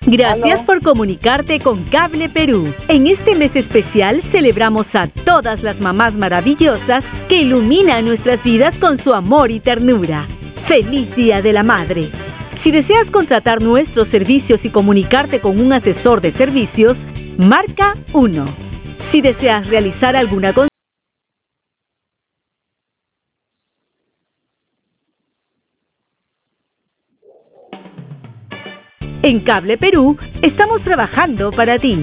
Gracias Aló. por comunicarte con Cable Perú. En este mes especial celebramos a todas las mamás maravillosas que iluminan nuestras vidas con su amor y ternura. ¡Feliz Día de la Madre! Si deseas contratar nuestros servicios y comunicarte con un asesor de servicios, marca 1. Si deseas realizar alguna consulta, en Cable Perú estamos trabajando para ti.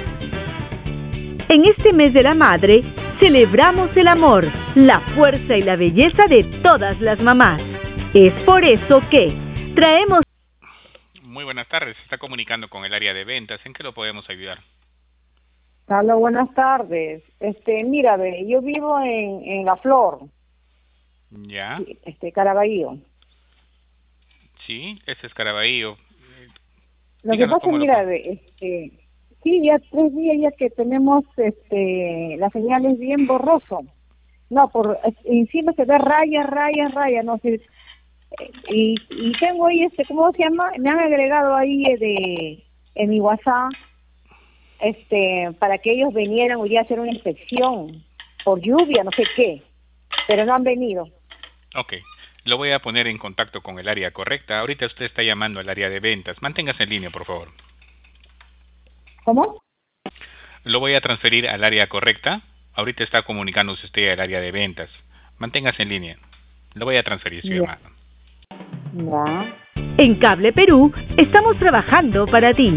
En este mes de la madre, celebramos el amor, la fuerza y la belleza de todas las mamás. Es por eso que traemos... Muy buenas tardes, se está comunicando con el área de ventas. ¿En qué lo podemos ayudar? Aló, buenas tardes. Mira, ve, yo vivo en La Flor, ¿Ya? Caraballo. Sí, ese es Caraballo. Lo que Díganos pasa, cómo lo mira, puedo. ve, sí, ya 3 días ya que tenemos, la señal es bien borroso. No, encima se ve raya, no sé. Y tengo ahí, ¿cómo se llama? Me han agregado ahí en mi WhatsApp, para que ellos vinieran hoy día a hacer una inspección por lluvia, no sé qué, pero no han venido. Ok, lo voy a poner en contacto con el área correcta. Ahorita usted está llamando al área de ventas. Manténgase en línea, por favor. ¿Cómo? Lo voy a transferir al área correcta. Ahorita está comunicándose usted al área de ventas. Manténgase en línea. Lo voy a transferir su Ya, llamada. ya. En Cable Perú estamos trabajando para ti.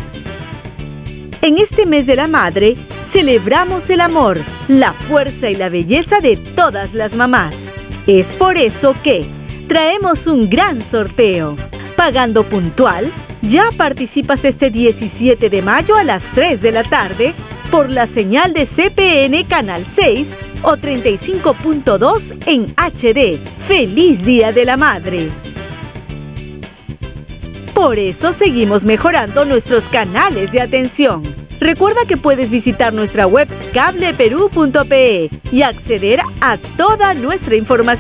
En este mes de la madre, celebramos el amor, la fuerza y la belleza de todas las mamás. Es por eso que traemos un gran sorteo. Pagando puntual, ya participas este 17 de mayo a las 3 de la tarde por la señal de CPN Canal 6 o 35.2 en HD. ¡Feliz Día de la Madre! Por eso seguimos mejorando nuestros canales de atención. Recuerda que puedes visitar nuestra web cableperú.pe y acceder a toda nuestra información.